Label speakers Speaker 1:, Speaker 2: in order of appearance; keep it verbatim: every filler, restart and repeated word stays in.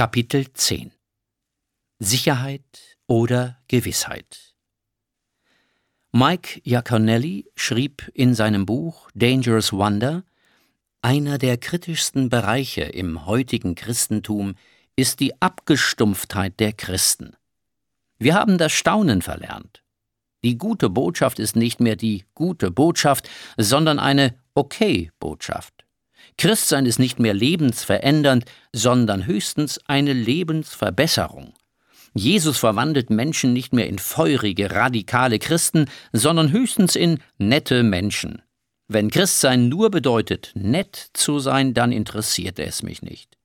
Speaker 1: Kapitel zehn Sicherheit oder Gewissheit. Mike Iaconelli schrieb in seinem Buch Dangerous Wonder: Einer der kritischsten Bereiche im heutigen Christentum ist die Abgestumpftheit der Christen. Wir haben das Staunen verlernt. Die gute Botschaft ist nicht mehr die gute Botschaft, sondern eine Okay-Botschaft. Christsein ist nicht mehr lebensverändernd, sondern höchstens eine Lebensverbesserung. Jesus verwandelt Menschen nicht mehr in feurige, radikale Christen, sondern höchstens in nette Menschen. Wenn Christsein nur bedeutet, nett zu sein, dann interessiert es mich nicht.